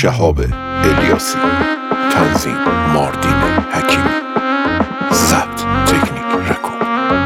شهاب الیاسی، تنظیم ماردین حکیمی، ضبط تکنیک رکورد.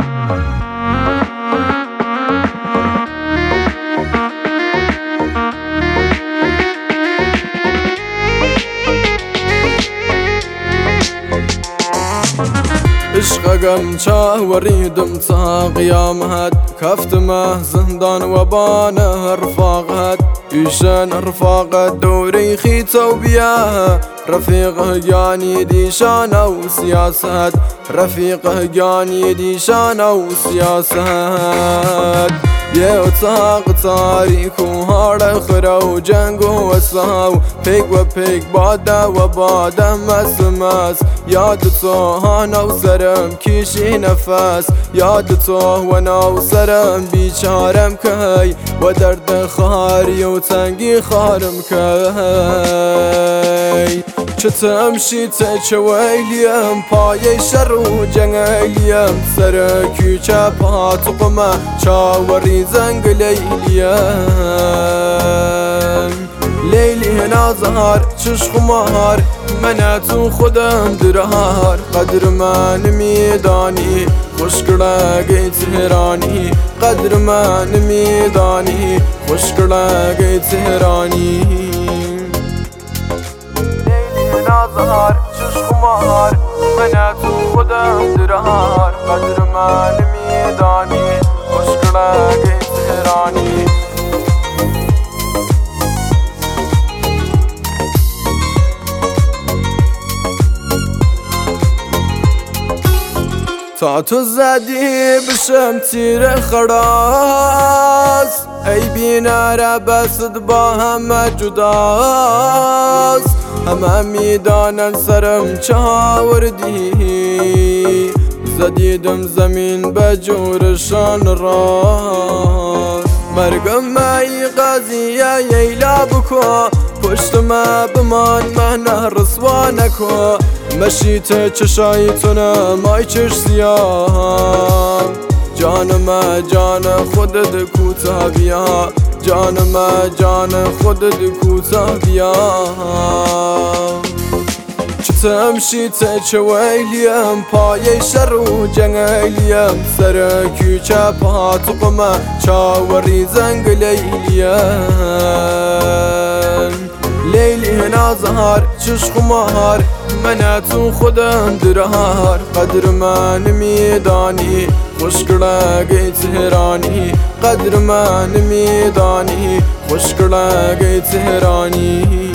عشقم چاوریدم تا قیامت، کفتمه زندان و بانه رفاقت، ایشان رفاقت دوری خیت و بیا، رفیق گانی دیشان و سیاست، رفیق گانی دیشان و سیاست. یه اتاق تاریک و هار خره و جنگ و وساو، پیک و پیک باده و باده مس یاد تو هانو سرم کیشی نفس، یاد تو و نو سرم بیچارم کی و درد خاری و تنگی خارم کی. چتمشی تچویلیم پای شر و جنگلیم، سر کوچه پاتقمه چاوری زنگ لیلیم. لیلی نازهار چشق مهار من تو خودم درهار، قدر من میدانی خوشگلگی تهرانی، قدر من میدانی خوشگلگی تهرانی. لیلی نازهار چشق مهار من تو خودم درهار، قدر من میدانی خوشگلگی تهرانی. تا تو زدی بشم تیر خلاص، ای بیناره بست با همه جداست، همه میدانن سرم چه آوردی، زدیدم زمین به جورشان راست. مرگم ای قضیه ییلا بکن، پشت ما بمان مهنه رسوا نکن، مشیت چشایتونه مای چش سیاه، جانم جان خودت کوتاه بیا، جانم جان خودت کوتاه بیا. چتمشی تچویلیم پای شر و جنگلیم، سر کوچه پاتقمه چاوری زنگ لیلیم. لیلی نازهار چشق مهار من تو خودم درهار، قدر من میدانی خوشگلگی تهرانی، قدر من میدانی خوشگلگی تهرانی.